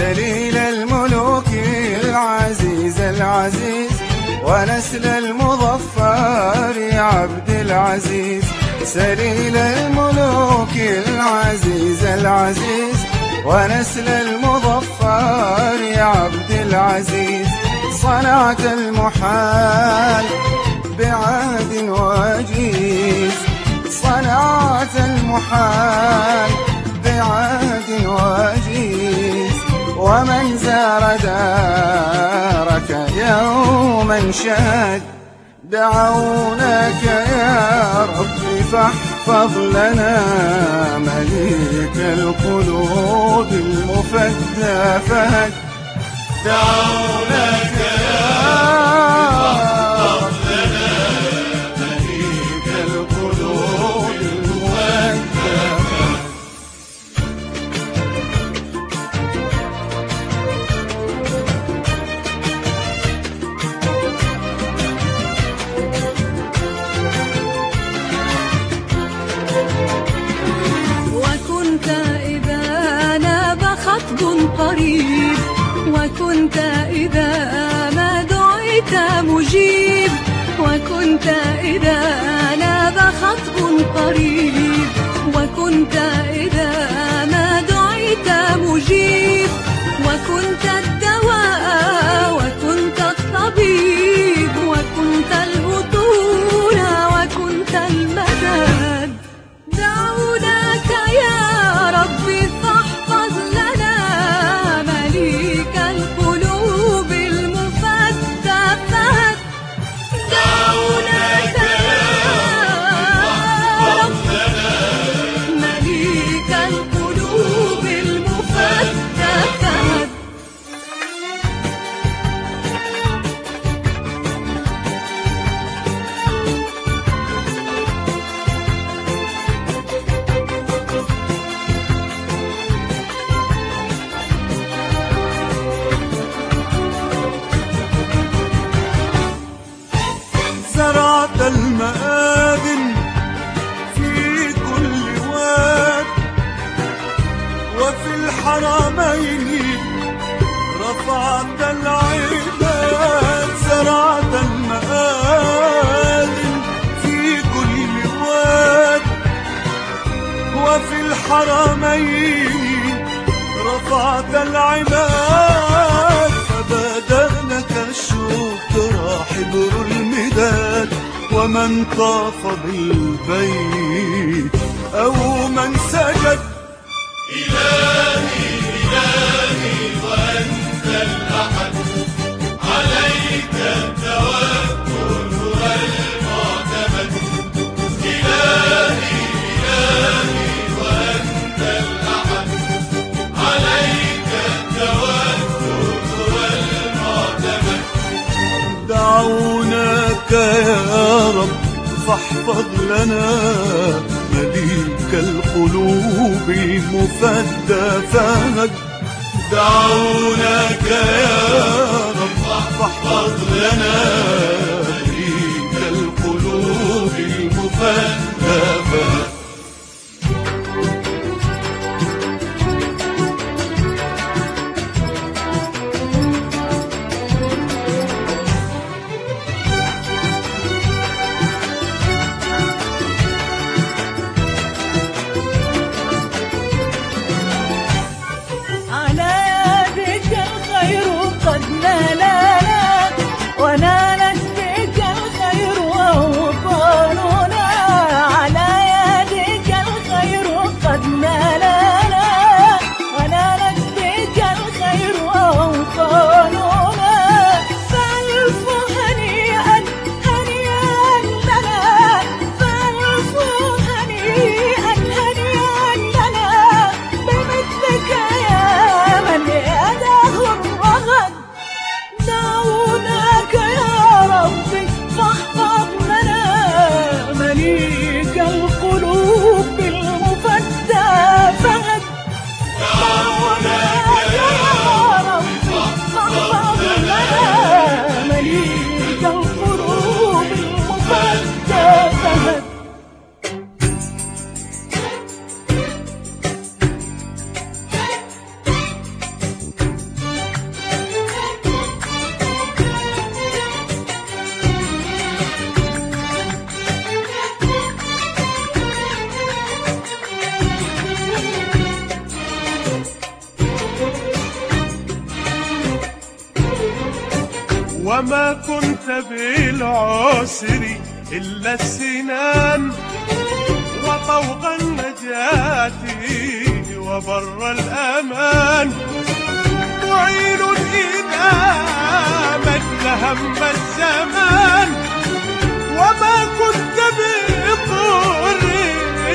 سليل الملوك العزيز العزيز، ونسل المظفر يا عبد العزيز. سليل الملوك العزيز العزيز، ونسل المظفر يا عبد العزيز. صنعت المحال بعهد وجيز، صنعت المحال بعهد وجيز. ومن زار دارك يوما شهد، دعوناك يا رب فاحفظ لنا مليك القلوب المفدى فهد. دعوناك يا رب فاحفظ لنا مليك القلوب المفدى فهد. قريب، وكنت إذا ما دعيت مجيب، وكنت إذا ناب خطب قريب، وكنت إذا ما دعيت مجيب. وكنت الدواء وكنت الطبيب، وكنت البطول وكنت المدد. دعوناك يا ربي فاحفظ لنا مليك القلوب المفدى فهد. دعوناك يا رب مليك القلوب المفدى فهد. زرعت المآذن في كل واد، وفي الحرمين رفعت العباد. زرعت المآذن في كل واد، وفي الحرمين رفعت العباد. فبدا لك الشكر حبر المداد، ومن طاف بالبيت أو من سجد. إلهي إلهي وأنت الأحد، عليك التوكل والمعتمد. إلهي إلهي وأنت الأحد، عليك التوكل والمعتمد. دعوناك يا رب فاحفظ لنا مليك القلوب المفدى فهد. دعوناك يا رب فاحفظ لنا مليك القلوب المفدى فهد. ونالت بك الخير وأوطاننا وما كنت بالعسر إلا السنان، وطوق النجاة وبر الأمان، معين إذا مد هم الزمان، وما كنت بضري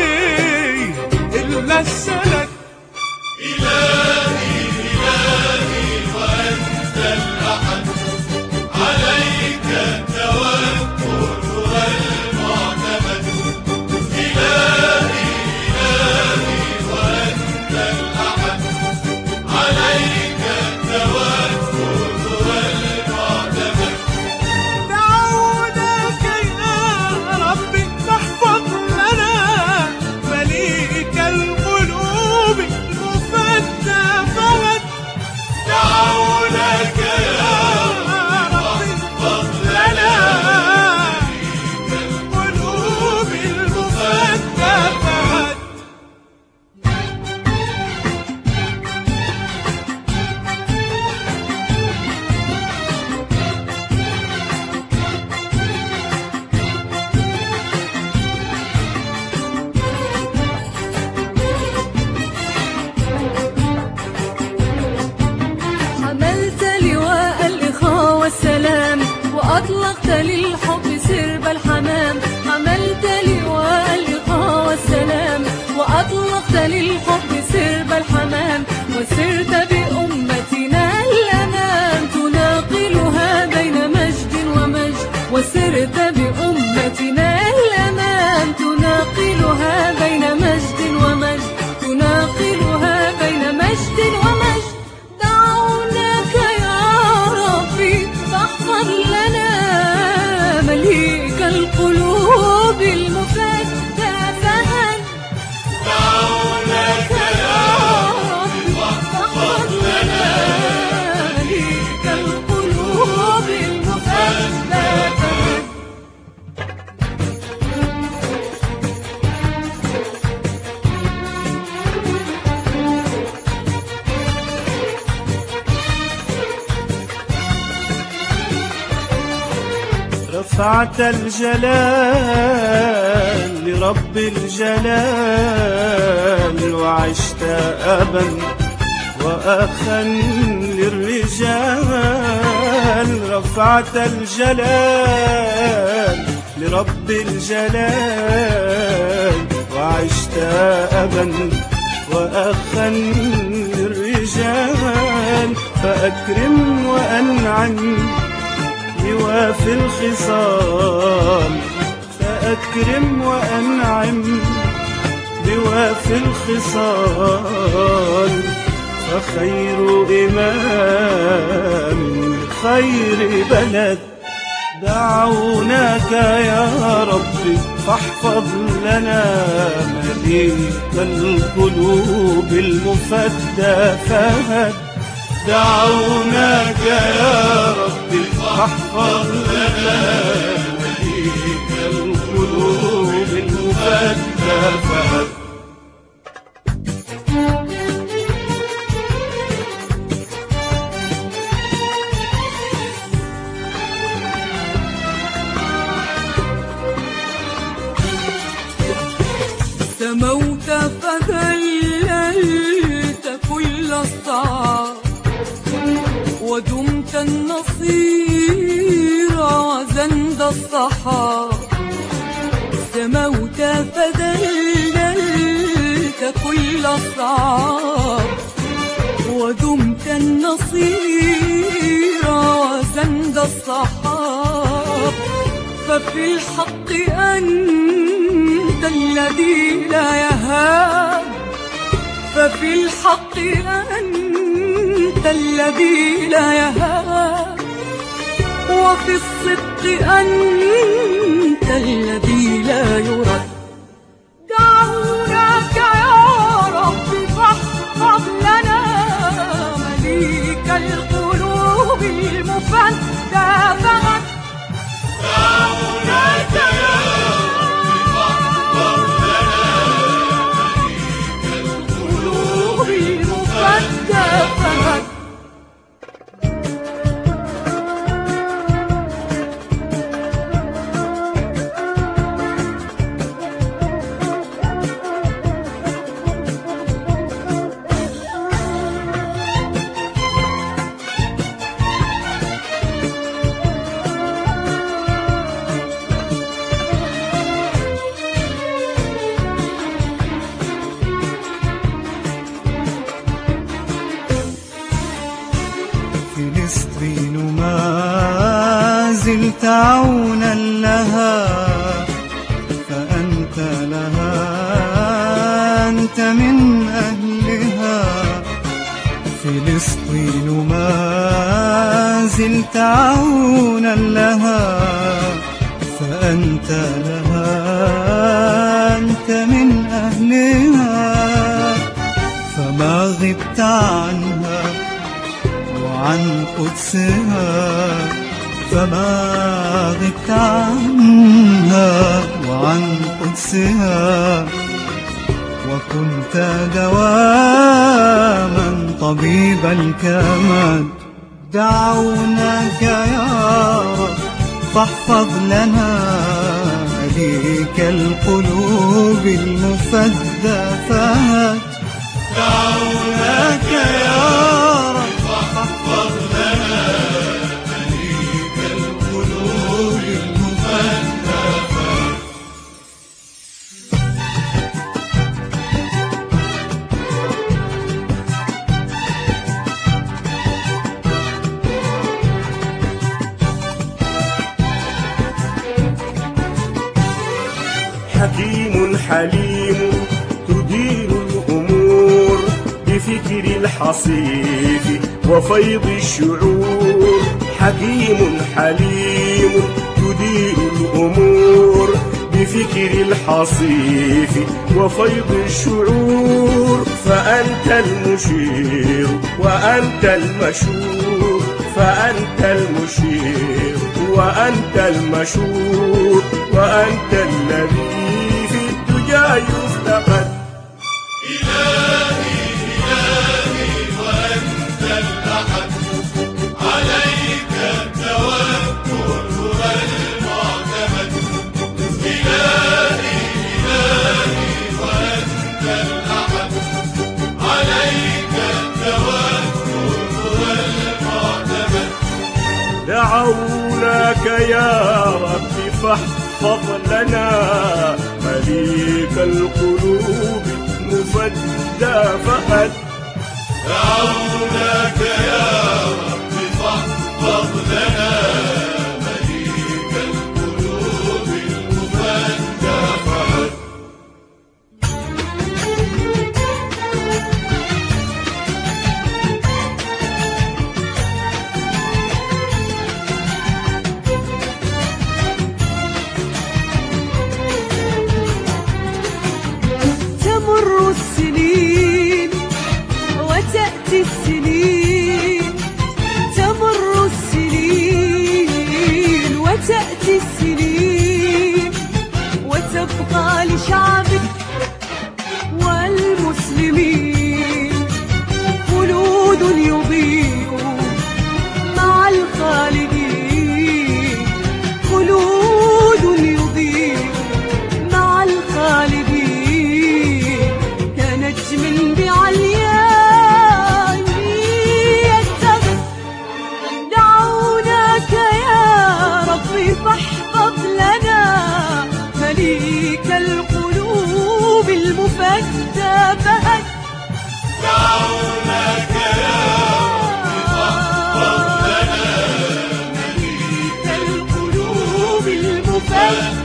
إلا السند. إلهي إلهي وأنت الأحد، عليك التوكل والمعتمد. إلهي إلهي وأنت الأحد، عليك التوكل والمعتمد. دعوناك يا ربي فاحفظ لنا مليك القلوب المفدى فهد. دعوناك يا ربي فاحفظ لنا مليك القلوب المفدى فهد. حملت لواء الإخاء والسلام، وأطلقت للحب سرب الحمام. حملت لواء الإخاء والسلام، وأطلقت للحب سرب الحمام. وسرت بأمتنا الأمام، تناقلها بين مجد ومجد. وسرت بأمتنا الأمام، تناقلها بين مجد ومجد. تناقلها بين مجد ومجد. دعوناك يا ربي فاحفظ لنا مليك القلوب المفدى فهد. دعوناك يا ربي فاحفظ لنا مليك القلوب المفدى فهد. رفعت الجلال لرب الجلال، وعشت أبا وأخا للرجال. رفعت الجلال لرب الجلال، وعشت أبا وأخا للرجال. فأكرم وأنعم بوافي الخصام، فأكرم وأنعم بوافي الخصال. فخير إمام خير بلد. دعوناك يا ربي فاحفظ لنا مليك القلوب المفدى فهد. دعوناك يا ربي فاحفظ لنا مليك القلوب المفدى فهد. سموت فذللت كل الصعاب، ودمت النصير وزند الصحاب. سموت فذللت كل الصعاب، ودمت النصير وزند الصحاب. ففي الحق أنت الذي لا يهاب. ففي الحق أنت الذي لا يهاب، وفي الصدق أنت الذي لا يرد. دعوناك يا ربي فاحفظ لنا مليك القلوب المفدى فهد. دعوناك يا ربي فاحفظ لنا مليك القلوب المفدى فهد. زلت عونا لها فأنت لها، أنت من أهلها. فلسطين ما زلت عونا لها فأنت لها، أنت من أهلها. فما غبت عنها وعن قدسها، فما غبت عنها وعن قدسها. وكنت دواما طبيب الكمد. دعوناك يا رب فاحفظ لنا مليك القلوب المفدفات. دعوناك يا رب فاحفظ لنا مليك القلوب المفدفات. حكيم حليم تدير الأمور بفكر الحصيف وفيض الشعور. حكيم حليم تدير الأمور بفكر الحصيف وفيض الشعور. فأنت المشير وأنت المشور، فأنت المشير وأنت المشور، وأنت الذي في الدجى يفتقد. إلهي إلهي وأنت الأحد، عليك التوكل والمعتمد. إلهي إلهي وأنت الأحد، عليك التوكل والمعتمد. دعوناك يا رب فاحفظ لنا مليك القلوب مفدى فهد. دعوناك يا رب فاحفظ لنا مليك القلوب المفدى فهد. تمر السنين وتأتي السنين، تمر السنين وتأتي السنين، وتبقى لشعبك والمسلمين خلود يضيء مع الخالدين، خلود يضيء مع الخالدين، كنجم بعلياء يتغ. دعوناك يا ربي فاحفظ لنا مليك القلوب المفدى فهد. دعوناك يا ربي فاحفظ لنا مليك القلوب المفدى